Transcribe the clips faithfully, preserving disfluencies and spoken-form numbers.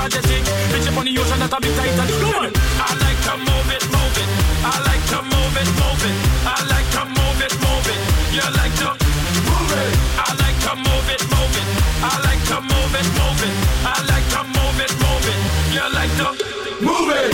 majestic. Bitch up on the ocean, that a big titan. Come on. I like to move it, move it. I like to move it, move it. I like to move it, move it. You like to move it. I like to move it, move it. I like to move it, move it. I like to move it, move it. You like to move it.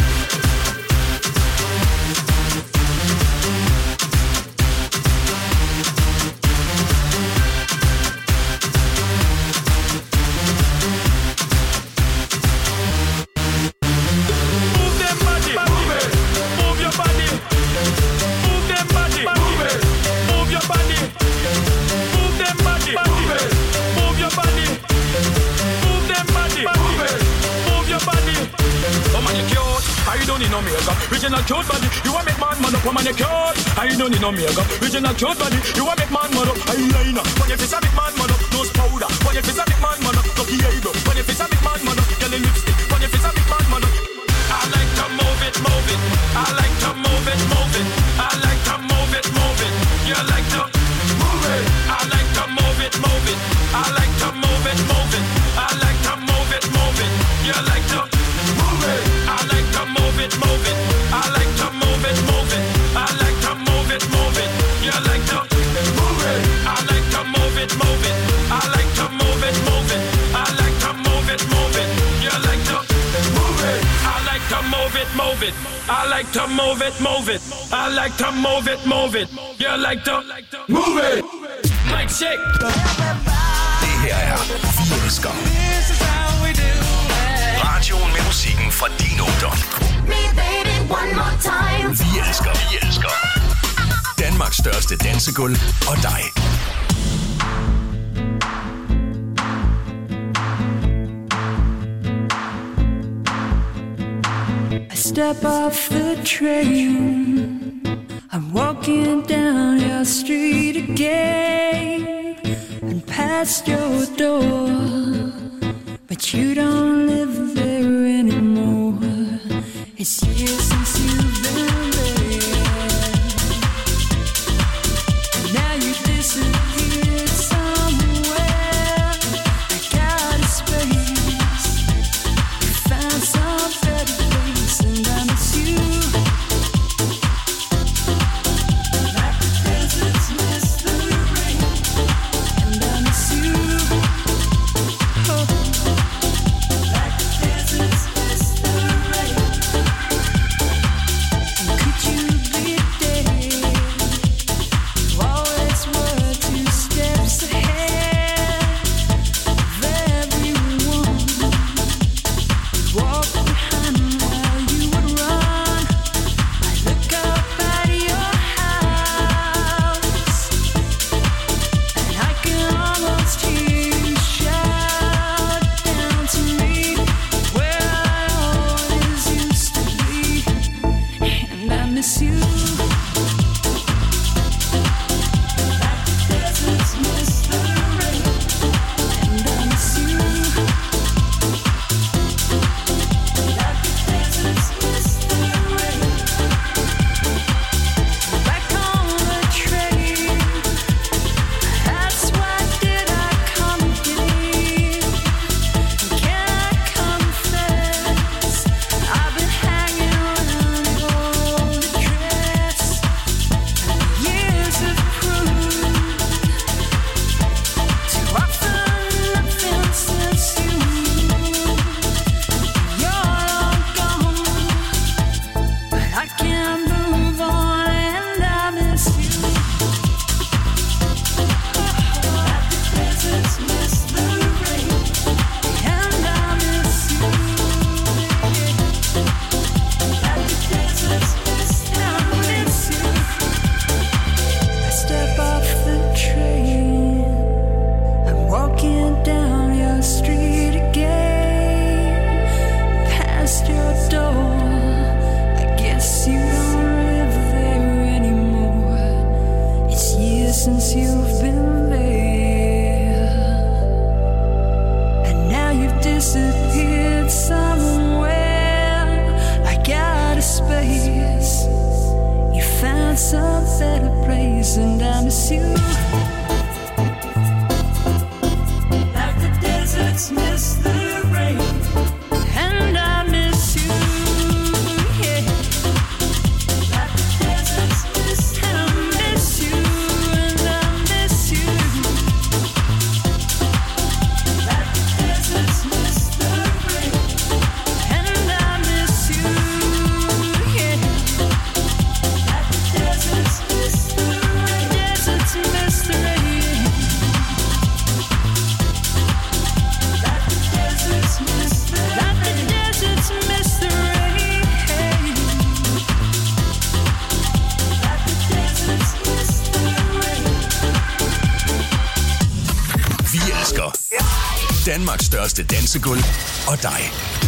No makeup, original cute body. You a make man man up, woman you cute. I don't need no makeup, original cute body. You a make man man up, eyeliner. When your face a make man man up, nose powder. When your face a make man man up, lucky eyebrow. When your face a make man man up, girl lipstick. When your face a make man man up. I like to move it, move it. I like to move it, move it. I like to move it, move it. You like to move it. I like to move it, move it. I like to move it, move it. I like to move it, move it. You like to move it. I like to move it, move it. I like to move it, move it. I like to move it, move it. You like to move it. I like to move it, move it. I like to move it, move it. I like to move it, move it. You like to move it. I like to move it, move it. I like to move it, move it. I like to move it, move it. You like to move it. Mike Shake. Det her er Vi Elsker. Radioen med musikken fra din ungdom. Vi elsker, vi elsker. Danmarks største dansegulv og dig. I step off the train. I'm walking down your street again and past your door, but you don't live there anymore. It's years since you've been there, and now you disappeared somewhere. I got a space, you found some better place, and I miss you. Like the deserts miss the rain, and I miss you. Oh. Like the deserts miss the rain. And could you be there? You always were two steps ahead of everyone. Walk behind while you would run. I look up at your house, and I can almost hear you shout down to me where I always used to be, and I miss you. Like the deserts miss the rain, and I miss you. Like the deserts miss the rain. Back on the train, that's why did I come here? Can I confess? I've been hanging around your dress, and years have proved too often nothing since you. You're long gone, but I can't move on, and I miss you. Like the deserts miss the rain, and I miss you. Like the deserts miss, and I miss you. I step off the train. I'm walking down your street again, past your door. I guess you don't live there anymore. It's years since you've been there, and now you've disappeared somewhere. I got a space, you found some better place, and I miss you. Like the deserts miss the rain, and Danmarks største dansegulv og dig.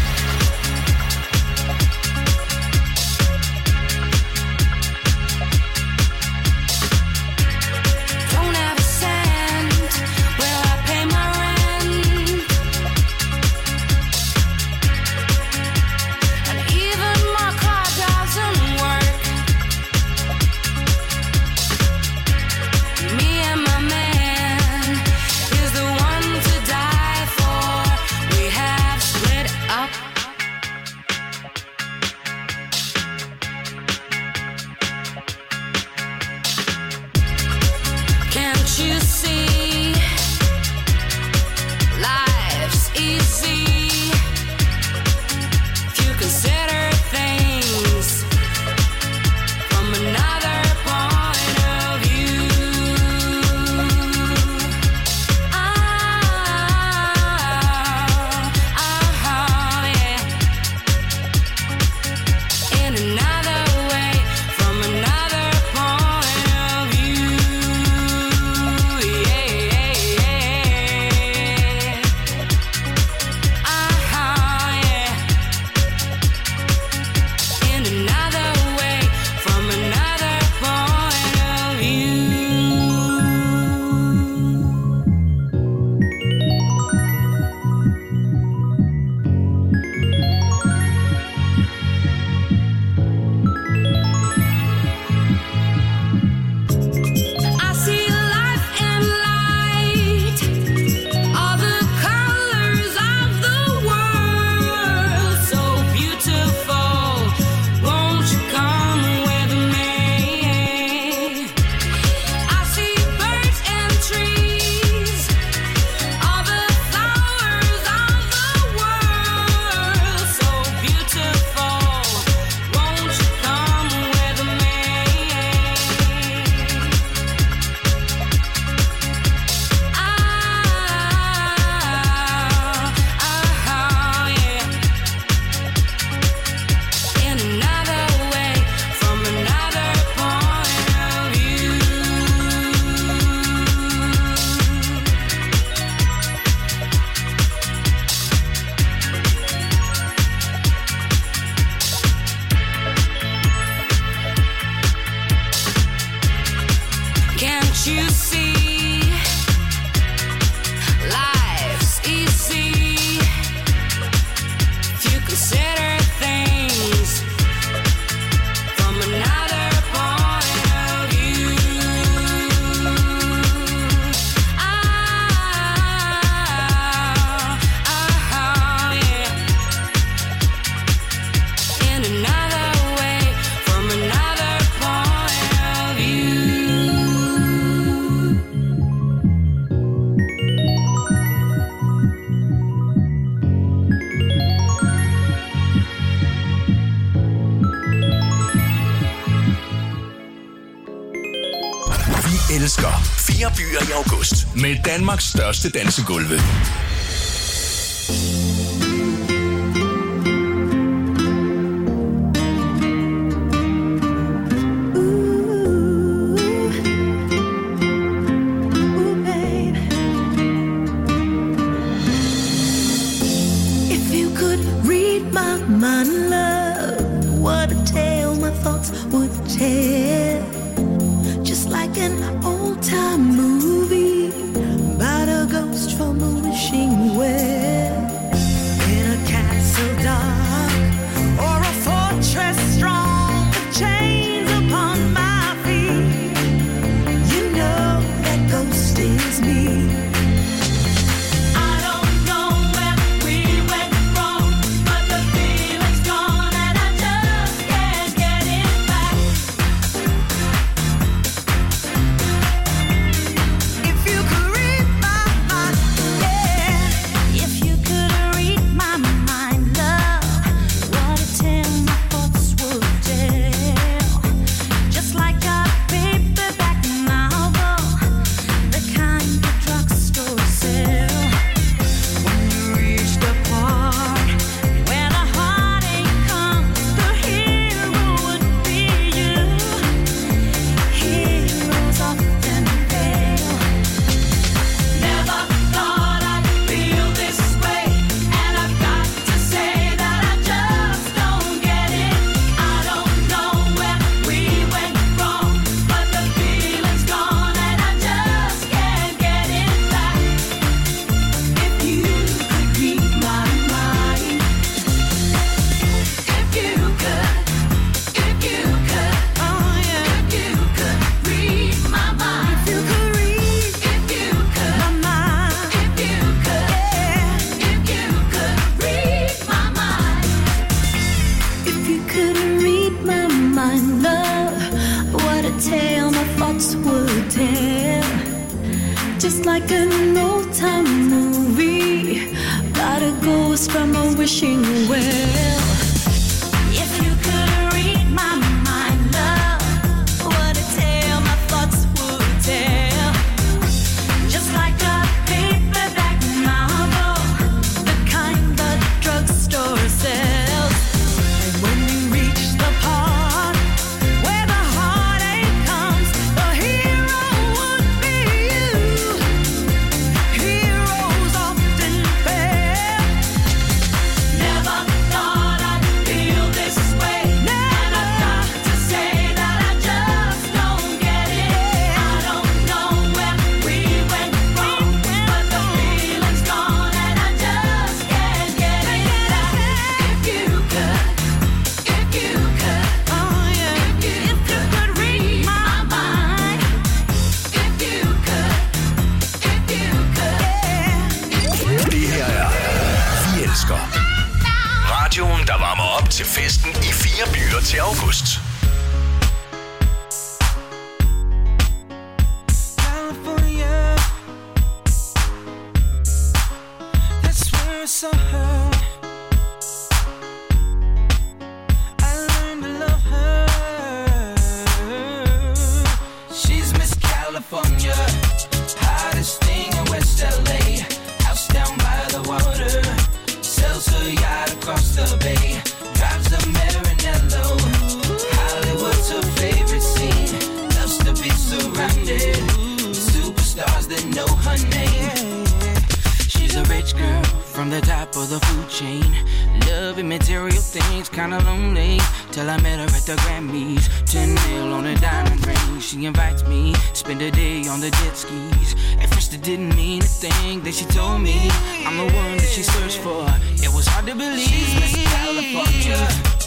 elsker fire byer i august med Danmarks største dansegulve. Back like an old-time movie about a ghost from a wishing well. If you could read my mind, love, what a tale my thoughts would tell. Just like a paperback novel, the kind the drugstore sells. And when you reach the part where the heartache comes, the hero would be you. Heroes often fail. Never thought I'd feel this way. And I've got to say that I just don't get it. I don't know where we went wrong, but the feeling's gone and I just can't get it back. If you could, if you could, oh yeah, if you, if you could read my mind, if you could, if you could, Det her er Vi Elsker. Radioen, der varmer op til festen i fire byer til august. California, that's where I saw her. I learned to love her. She's Miss California, hottest thing in West L A. House down by the water, sells her yacht across the bay, drives a Maranello. Hollywood's her favorite scene, loves to be surrounded with superstars that know her name. She's a rich girl from the top of the food chain, loving material things, kinda lonely, till I met her at the Grammys. Ten mil on a diamond ring, she invites me, spend a day on the jet skis. At first it didn't mean a thing, then she told me I'm the one that she searched for. It was hard to believe. She's Miss California,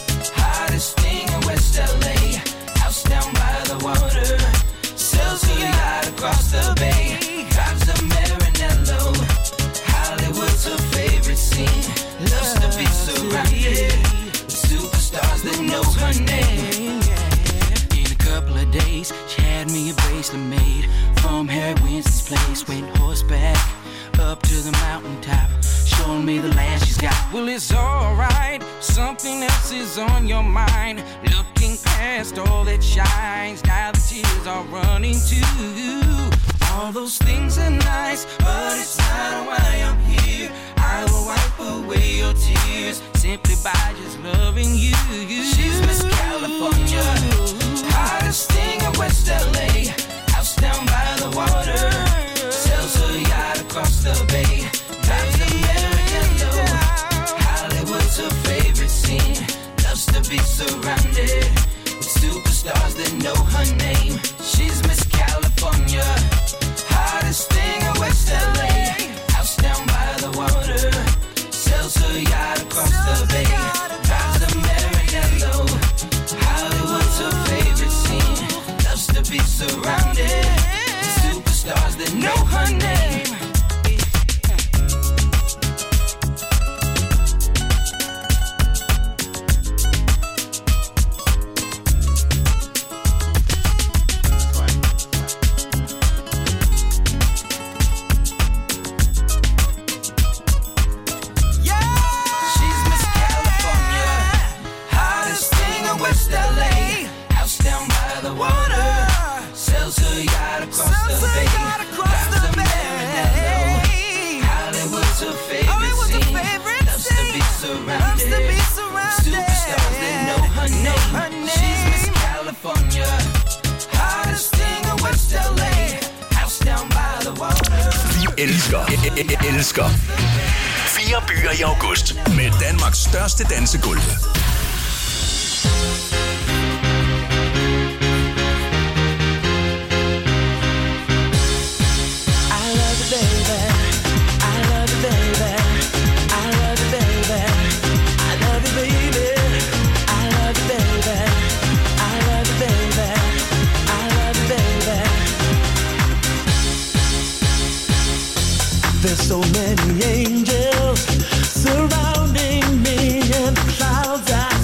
hottest thing in West L A. House down by the water, sells her yacht across the bay, drives a Maranello. Hollywood's her favorite scene, loves to be surrounded with superstars that know her name. In a couple of days, she had me a bracelet made from Harry Winston's place. Went horseback up to the mountaintop, showing me the land she's got. Well, it's alright, something else is on your mind. Looking past all that shines, now the tears are running too. All those things are nice, but it's not why I'm here. I will wipe away your tears simply by just loving you. She's Miss California, hottest thing in West L A. House down by the water, sells her yacht across the bay, drives a Maranello. Hollywood's her favorite scene, loves to be surrounded with superstars that know her name. She's Miss California, hottest thing in West L A. House down by the water, sells her yacht across the bay, drives a Maranello. Hollywood's her favorite scene, loves to be surrounded with superstars that know her name. She's Miss California, hottest thing in West L A. House down by the water, sells her yacht across the bay, drives a Maranello. Hollywood's her favorite scene, loves to be surrounded with superstars that know her name. She's Miss California, hottest thing in West L A. House down by the water. Vi elsker, e- e- elsker. Fire byer i august med Danmarks største dansegulv. I love you, baby. I love you, baby. I love you, baby. I love you, baby. I love you, baby. I love you, baby. I love you, baby. There's so many angels surrounding me, and the clouds I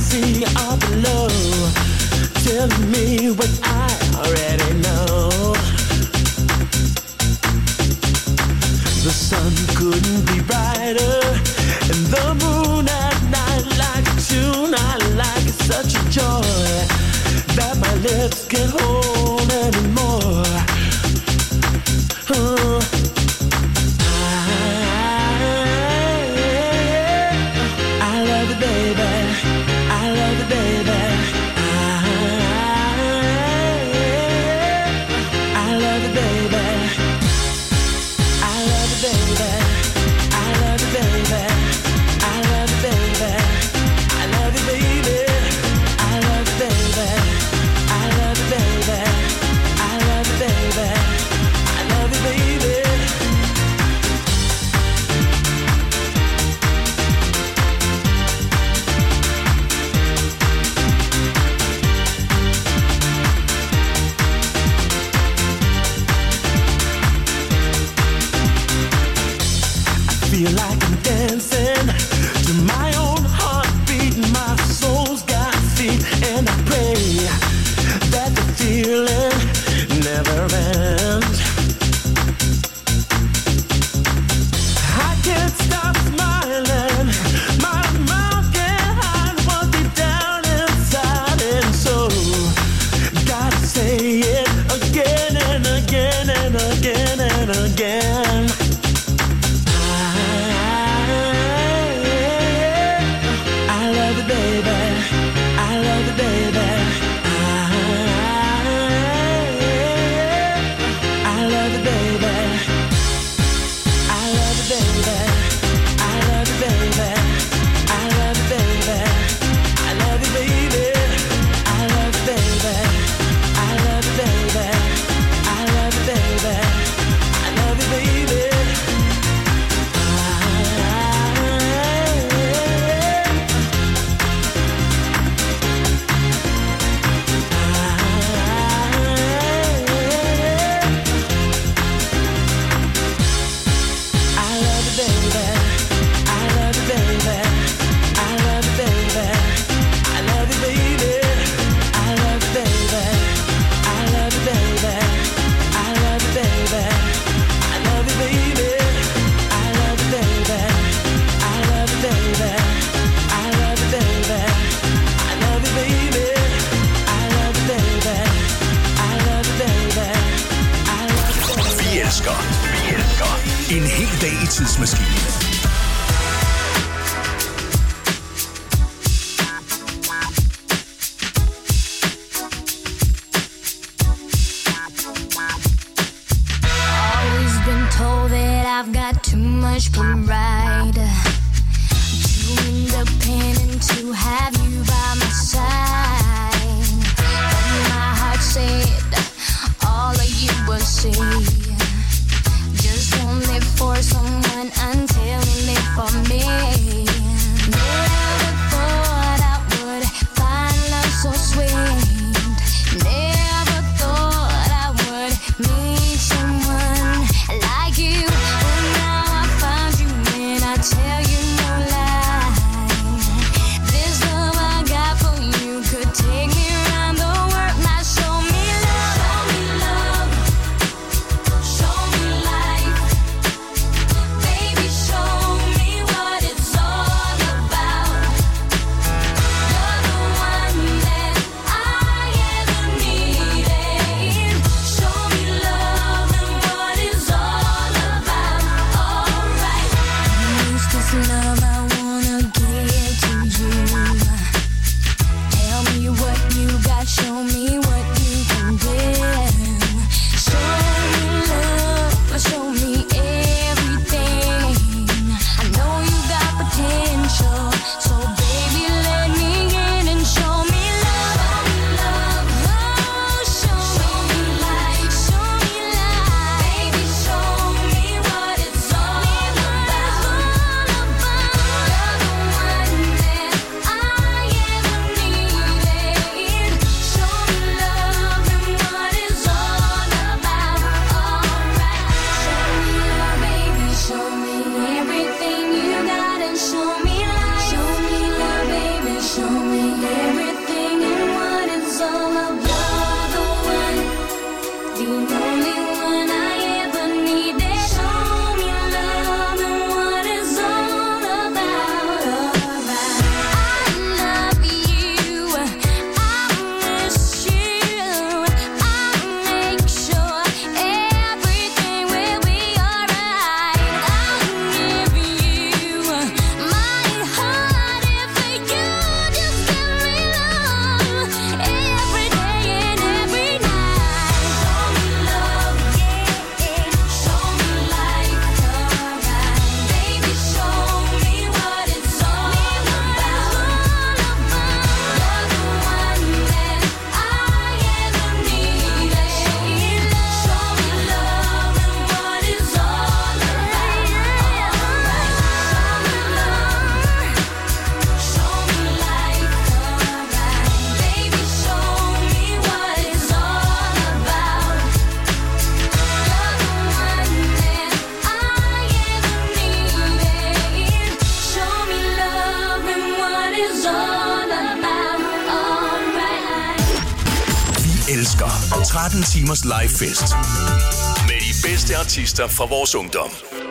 such a joy that my lips can't hold anymore. Uh, I, I love you, baby. I love you, baby. I, I love you, baby. I love you, baby. I love you, baby. I love you, baby. I love you, baby. I love you, baby. I love you, baby. I love you, baby. I love you, baby. Feel like I'm dancing to my own heartbeat. My soul's got feet, and I pray that the feeling never ends. I can't stop smiling. My mouth can't hide what's deep down inside, and so gotta say it again and again and again and again. I love you, baby. I love you, baby. I love you, baby. I love you, baby. I love you, baby. I love you, baby. I love you, baby. I love you, baby. I love you, baby. I love you, baby. I love you, baby. Vi elsker, vi elsker en hel dag i tidsmaskinen. Always been told that I've got too much pride, too independent to have you by my side. But my heart said all of you will see. Just won't live for someone until you live for me. Never thought I would find love so sweet. Never thought I would meet someone like you. But now I found you elsker tretten timers live fest med de bedste artister fra vores ungdom.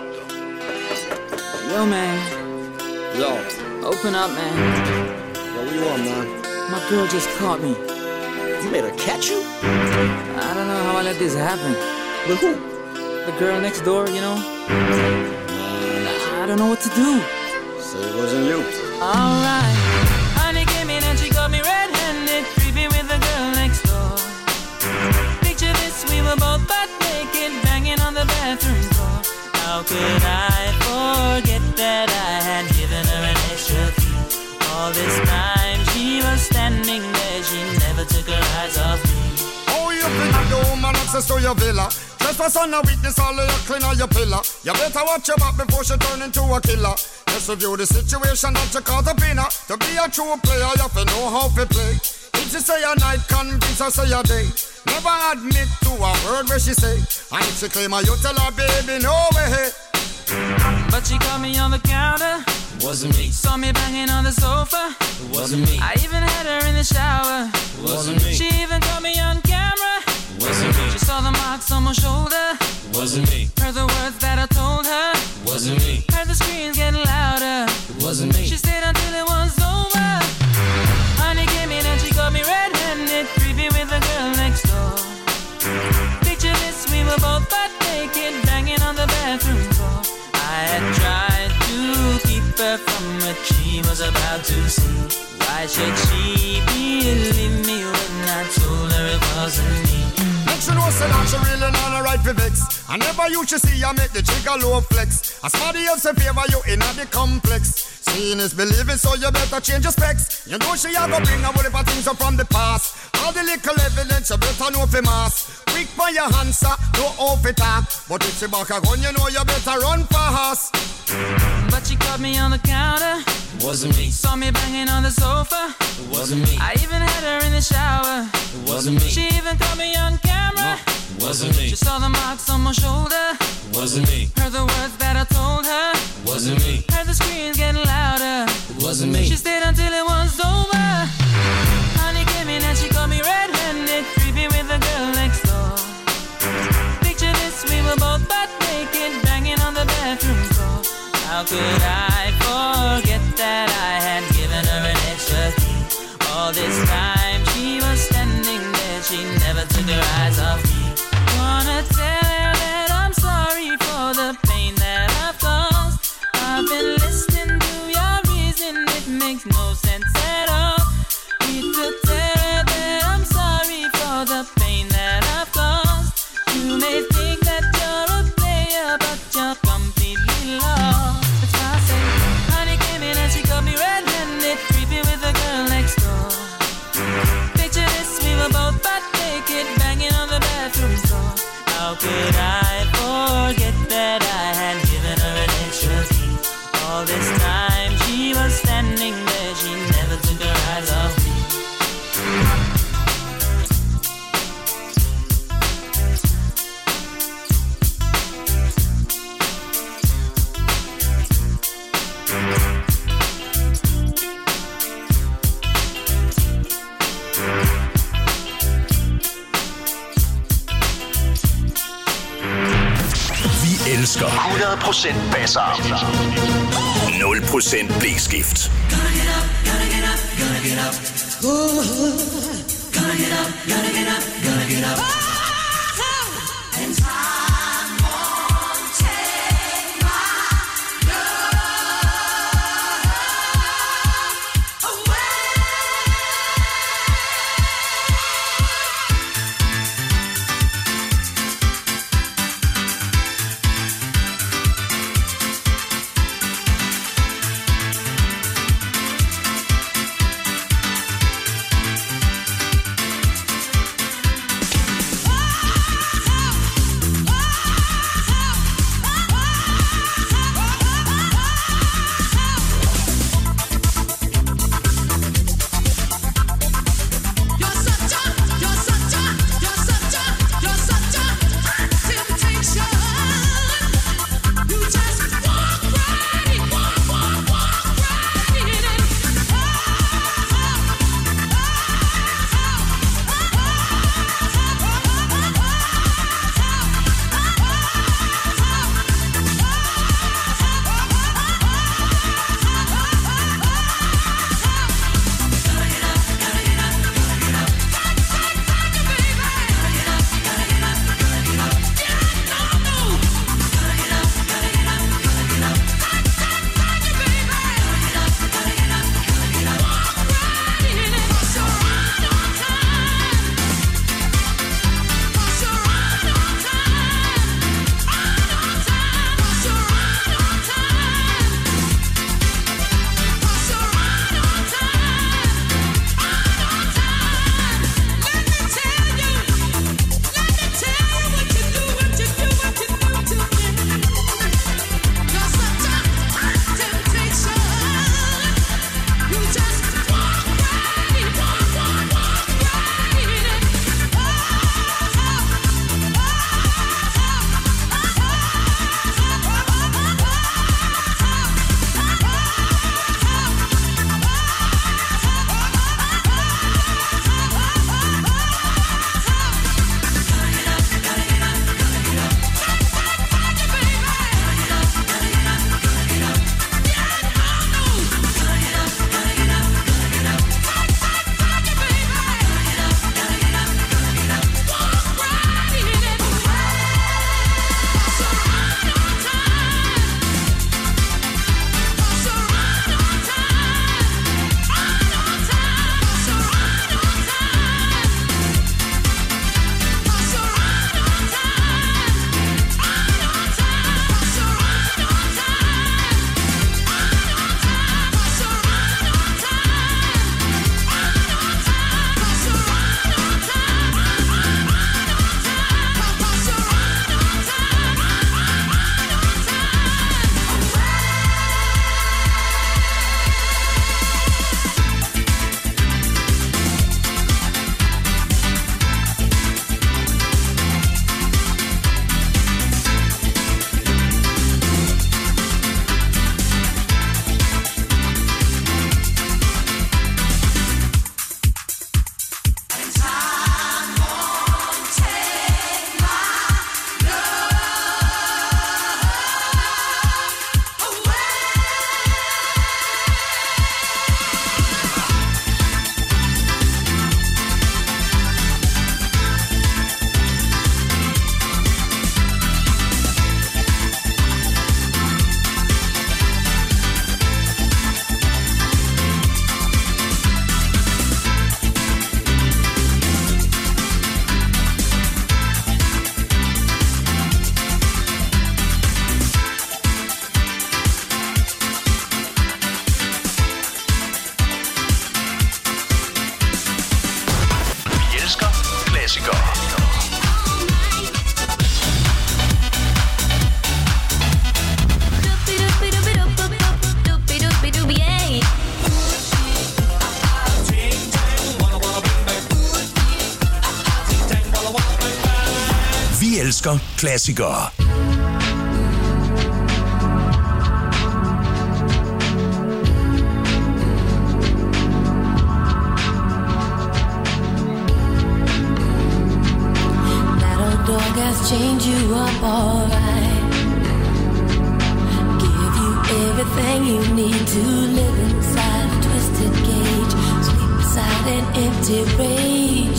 Yo, man. Yo. Open up, man. Yo, what you want, man? My girl just caught me. You made her catch you? I don't know how I let this happen. With who? The girl next door, you know? I don't know what to do. So it wasn't you. Alright. Honey came in and she got me red-handed, creepy with the girl next door. Picture this, we were both butt naked, banging on the bathroom floor. How could I forget that I had given her an extra key? All this time she was standing there, she never took her eyes off me. Oh, you think the woman access to your villa? Trespass on a witness, all of your clean on your pillar. You better watch your back before she turn into a killer. Just review the situation that you caught up in her. To be a true player, you have to know how to play. If she say a night, convince her say a day. Never admit to a word where she say. And if she claim her, you tell her, baby, no way. But she caught me on the counter. Wasn't me. Saw me banging on the sofa. Wasn't me. I even had her in the shower. Wasn't me. She even caught me on camera. Wasn't me. She saw the marks on my shoulder. Wasn't me. Heard the words that I told her. Wasn't me. Heard the screams getting louder. Wasn't me. She stayed until it was over. Honey came in and she got me red-handed, creepy with the girl next door. Picture this, we were both butt naked, banging on the bathroom floor. I had tried to keep her from what she was about to see. Why should she believe me when I told her it wasn't me? Next you know say that she really not a right for vex. I never used to see you make the trigger low flex. As somebody else in favor you in the complex. Seeing is believing, so you better change your specs. You know she a go bring a whole heap of things up from the past. All the little evidence you better know for mass. Quick for your answer, no off it talk. But if she back a gun, you know you better run fast. But she caught me on the counter. Wasn't me. Saw me banging on the sofa. Wasn't me. I even had her in the shower. Wasn't me. She even caught me on camera. Wasn't me. She saw the marks on my shoulder. Wasn't me. Heard the words that I told her. Wasn't me. Heard the screams getting louder. Wasn't me. She stayed until it was over. Honey came in and she caught me red-handed, creepy with the girl next door. Picture this, we were both butt naked, banging on the bathroom floor. How could I forget that I had given her an extra key? All this time she was standing there, she never took her eyes off me. Wanna tell her that I'm sorry for the pain that I've caused. I've been listening to your reason, it makes no sense at all. Need to tell her that I'm sorry for the pain that I've caused. You may think that you're a player, but you're completely lost. That's why I say, honey came in and she got me red-handed, creepy with the girl next door. Picture this, we were both butt naked, banging on the bathroom floor. How could I forget that I had given her an extra key? All this time she was standing there, she never took her eyes off me. Vi elsker hundrede procent basser. nul procent blæskift. klassikere. Vi elsker klassikere. Change you up alright. Give you everything you need to live inside a twisted cage. Sleep beside an empty rage.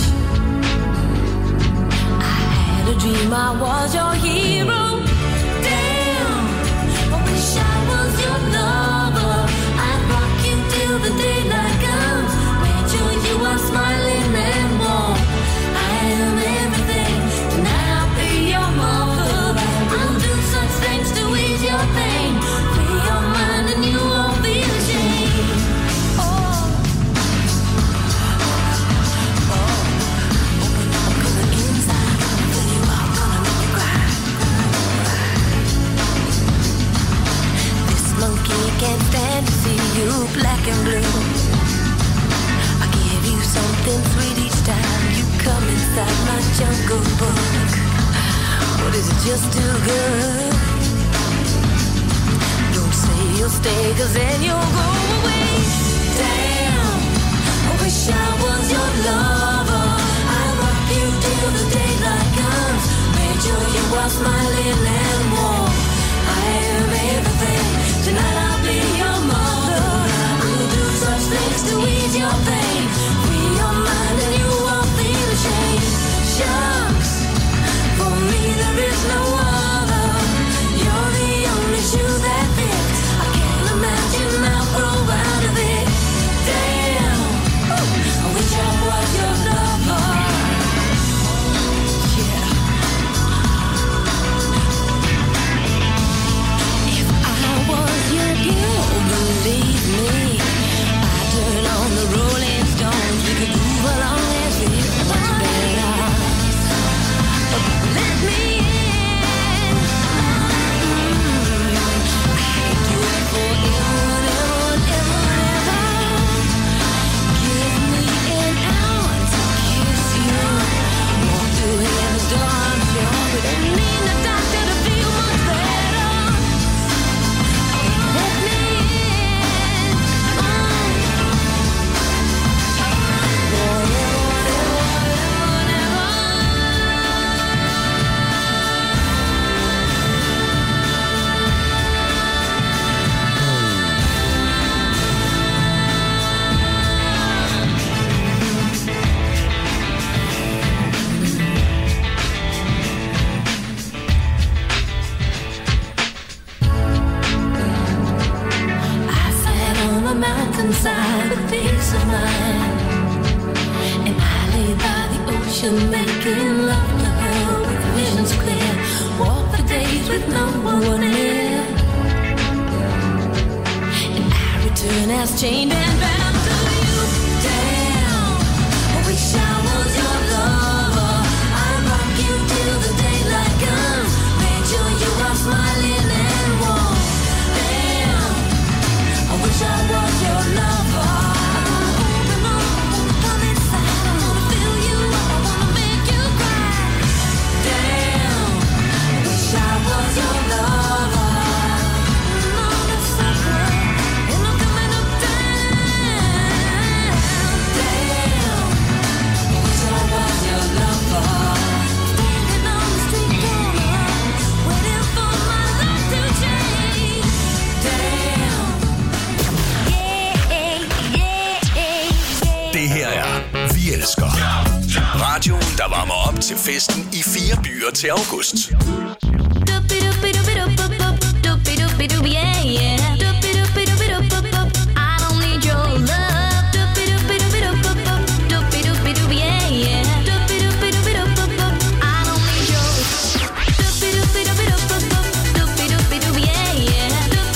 I had a dream I was your hero. Damn, I wish I was your lover. I'd rock you till the daylight comes. Made sure you are smiling and warm. I am everything. Tonight I'll be your mother. I'll do such things to ease your pain. Free your mind and you won't feel ashamed. Oh, oh, open up, gonna inside, gonna fill you up, gonna make you cry. This monkey can't stand to see you black and blue. I give you something sweet each time you come inside my jungle book. What is it, just too good? Don't say you'll stay, cause then you'll go away. Damn, I wish I was your lover. I'll rock you till the daylight comes. Made sure you are smiling and warm. I am everything. Tonight I'll be your mother. I'll do such things to ease your pain. Free your mind and you won't feel ashamed. Shucks, for me there is no other. You're the only shoe that fits. I can't imagine I'll grow out of it. Damn, I wish I was your lover. Yeah. If I was your girl, believe me, I'd turn on the Rolling Stones. We could move along as if much better. Let me in. I'd do it forever, ever, ever, ever. Give me an hour to kiss you. Walk through heaven's door, I'm sure. We don't need a doctor to feel much better. Let me in. Forever, ever, ever, ever. I sat on a mountainside with peace of mind, and I lay by the ocean making love to her with visions clear. Walk the days with no one near, and I return as chained and bound to you. Damn, I wish I was your lover. I'll rock you till the daylight comes. Made sure you are smiling and warm. Damn, I wish I was your lover. I wanna open up, I wanna come inside, I wanna fill you up, I wanna make you cry. Damn, I wish I was your lover. No, that's so good, and I'm coming up down. Damn, I wish I was your lover. Standing on the street corner, waiting for my life to change. Damn. Det her er Vi elsker. Radioen, der varmer op til festen i fire byer til august. Yeah, yeah. I don't need your love. Yeah, yeah. I don't need your. Yeah, yeah.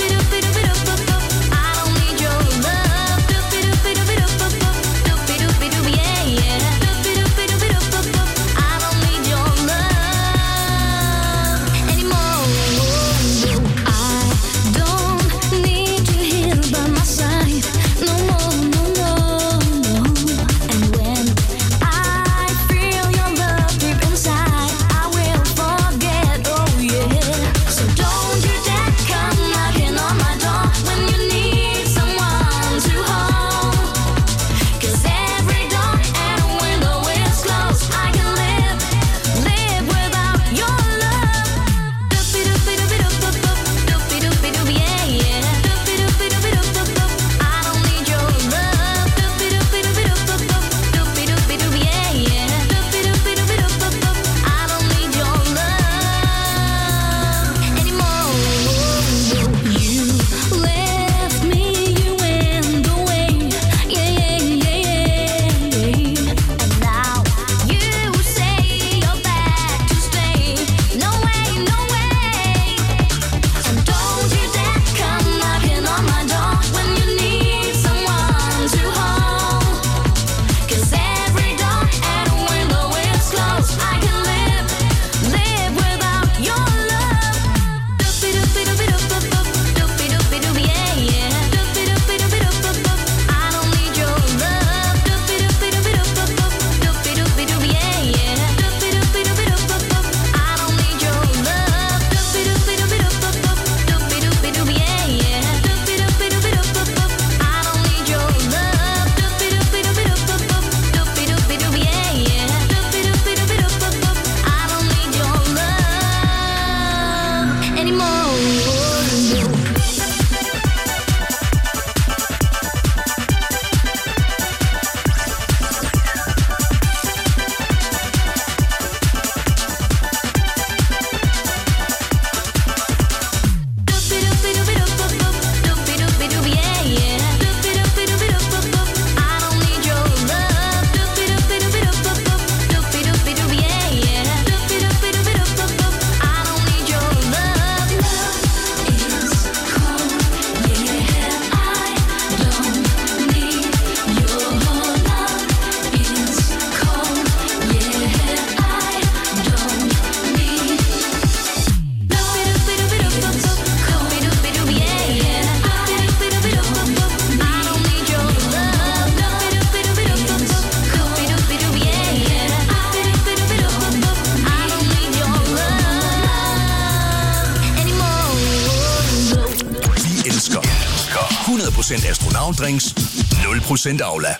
I don't need your love. Yeah, yeah. procent astronautdrinks, nul procent Aula.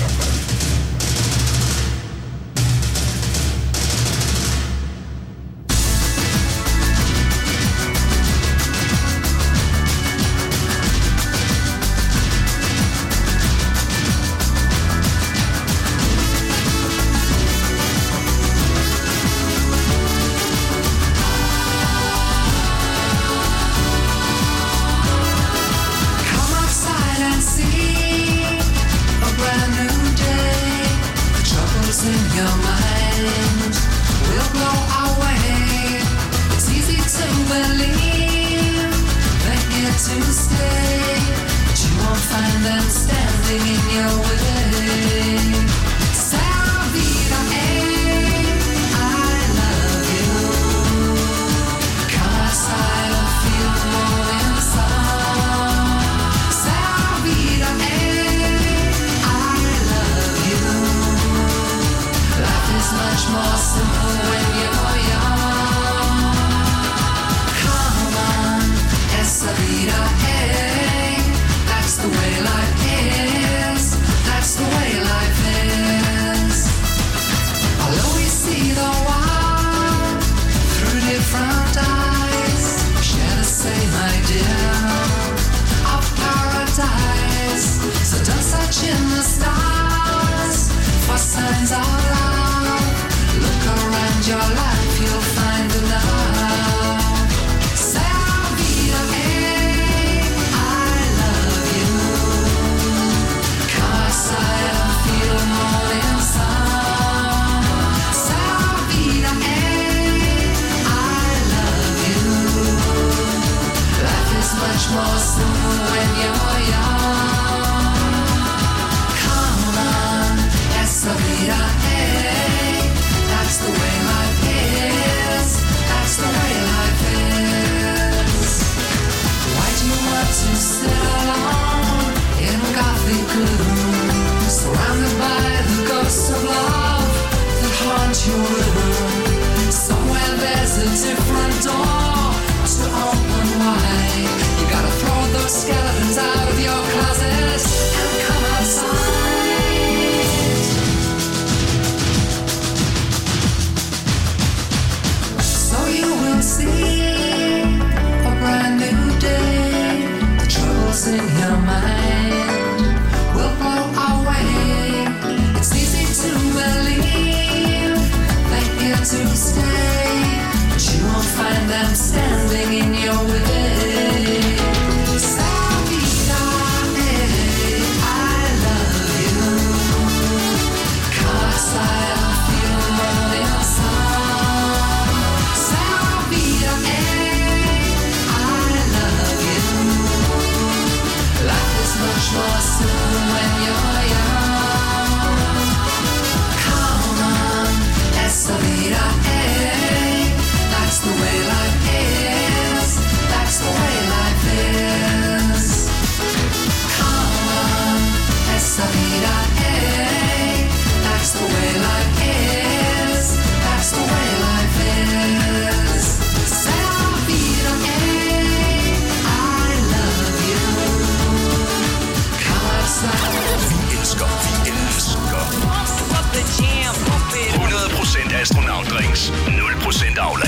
Astronautdrinks, nul procent Aula.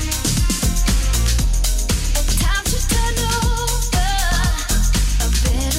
Time to turn over a bit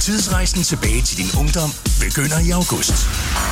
Tidsrejsen tilbage til din ungdom begynder i august.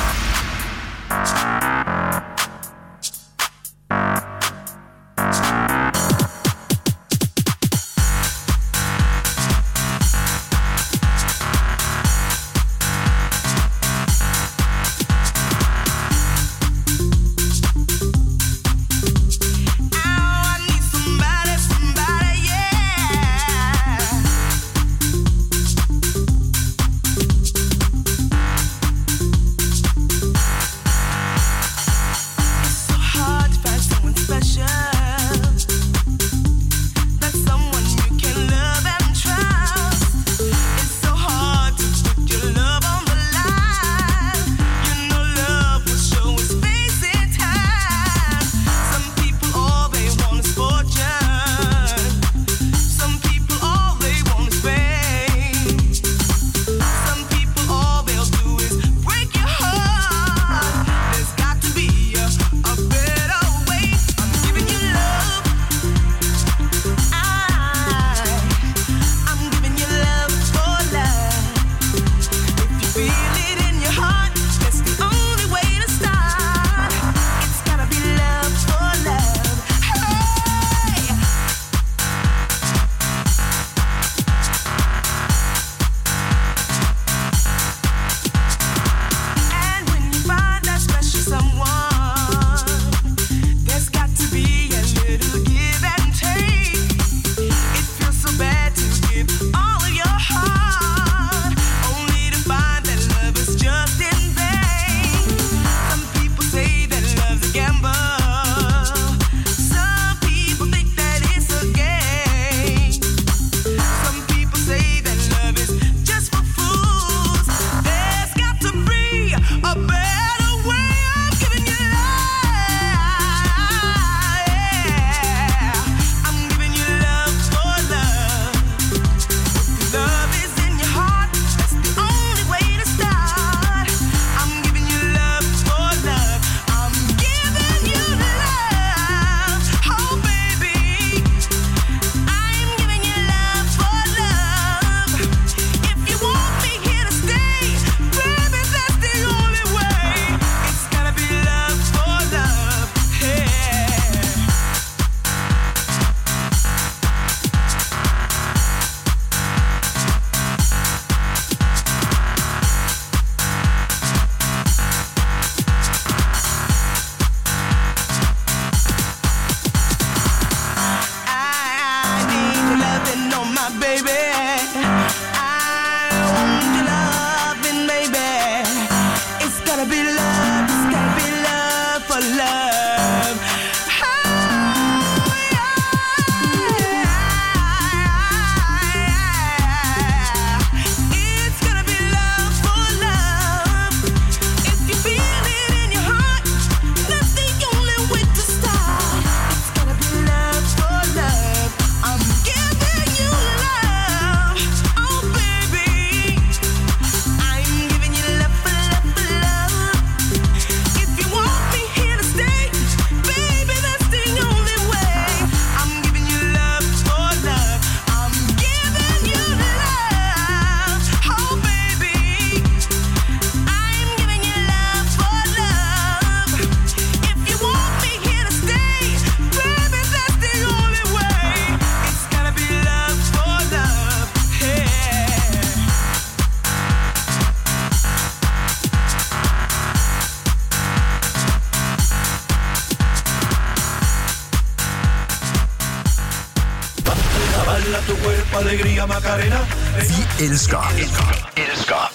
Vi elsker. Elsker.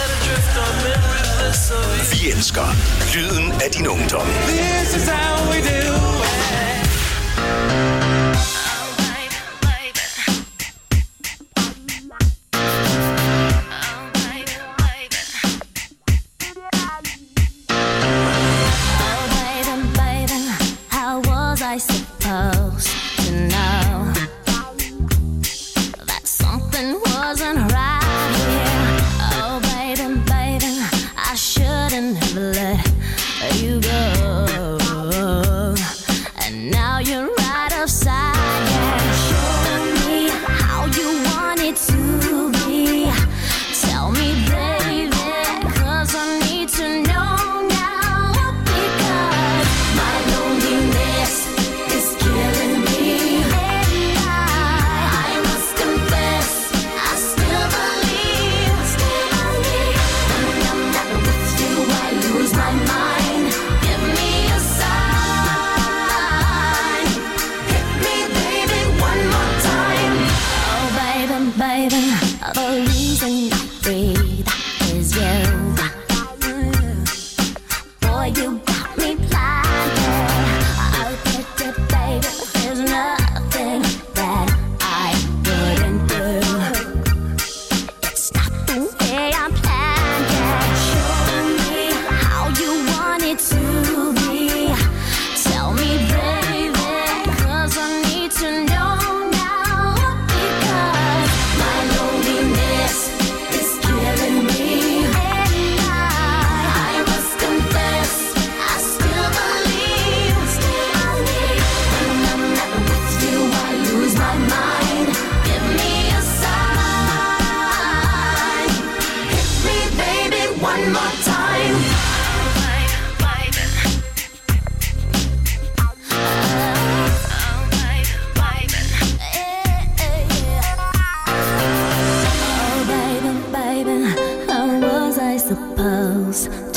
Vi elsker lyden af din ungdom. This is how we do it. Tell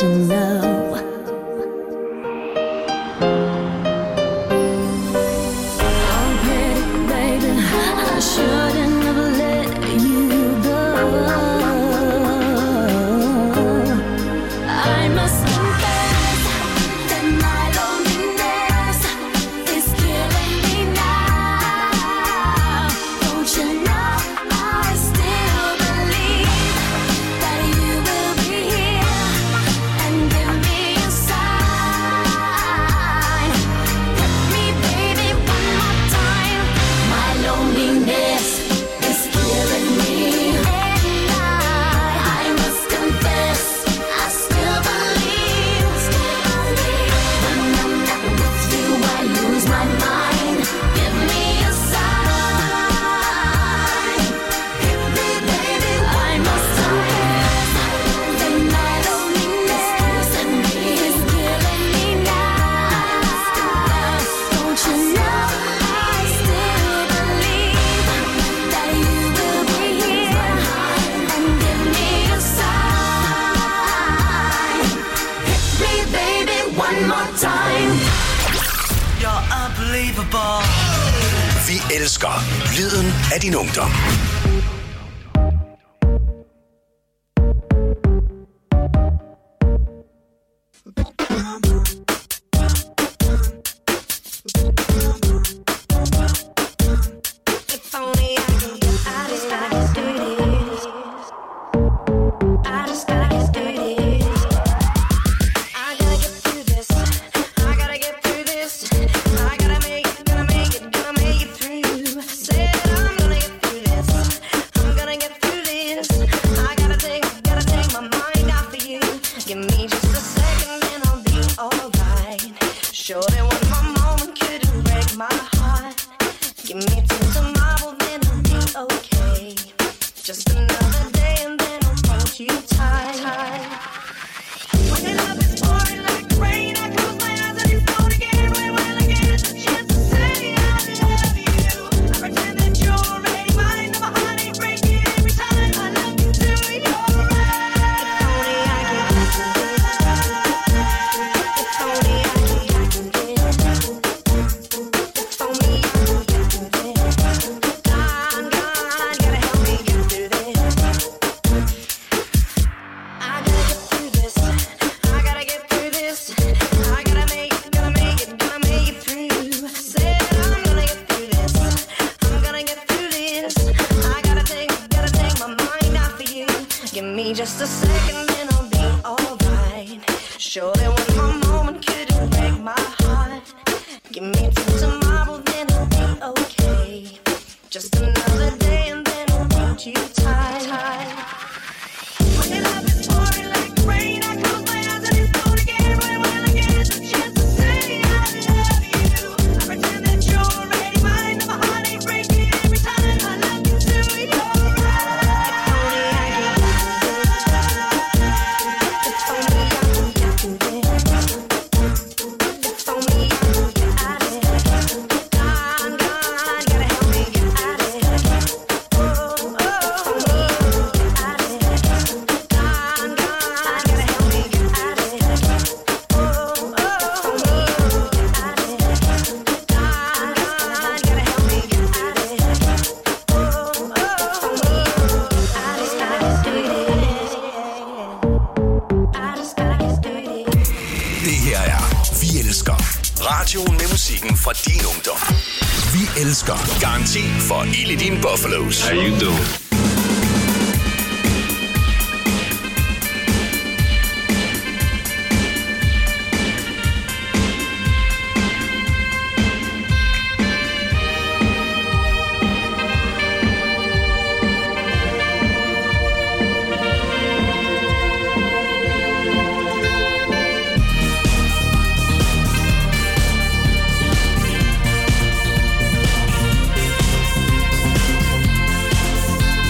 to know. Oh, pretty baby, I shouldn't have let you go. I must confess that my loneliness is killing me now. Don't you know I still believe that you will be here and give me a sign. Hit me, baby, one more time. My loneliness is killing me, and I, I must confess, I still believe, still believe. When I'm not with you, I lose my mind. Give me a sign. Hit me, baby, I must confess that my loneliness and me is killing me now. Don't you know I still believe that you will be here and give me a sign. Hit me, baby, one more time. You're unbelievable. Vi elsker lyden af din ungdom. If only I could get out of here. I just gotta get through this. I gotta get through this. I gotta get through this. I gotta make it, gonna make it, gonna make it through. Said I'm gonna get through this. I'm gonna get through this. I gotta take, gotta take my mind off of you. Give me just a second and I'll be alright. Sure that one more moment couldn't break my heart. Give me till tomorrow, then I'll be okay. Just another day and then I'll hold you tight. When your love is pouring like rain, I close my eyes and it's gone again. When will I get the chance to say I love you? I pretend that you're already mine, and my heart ain't breaking every time I look into your eyes. If only I could get through this. If only I could get through this. If only I could get through this. God, God, gotta help me get through this. I gotta get through this. I gotta get through this. I gotta make it, gonna make it, gonna make it through. Said I'm gonna get through this. I'm gonna get through this. I gotta take, gotta take my mind off of you. Give me just a second and I'll be alright. Sure that one more moment couldn't break my heart. Give me till tomorrow, then I'll be okay. Just another day and then I'll hold you tight. When your love is pouring like rain, I close my eyes and it's gone again. When will I get the chance to say I love you? I pretend that you're already mine, and my heart ain't breaking every time I look into your eyes. If only I could get through this. If only I could get out of here. God, God, gotta help me get out of here. Oh, oh, if only I could get out of here. God, God, gotta help me get out of here. Oh, oh, if only I could get out of here. God, God, gotta help me get out of here. Oh, oh, I just gotta get through this. I just gotta get through this. Det her er Vi elsker. Radioen med musikken fra din ungdom. Vi elsker. Garanti for ild i dine Buffalos. How you doing? I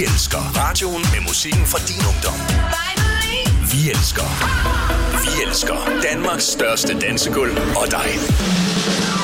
elsker radioen med musikken fra din ungdom. Vi elsker. Vi elsker Danmarks største dansegulv og dig.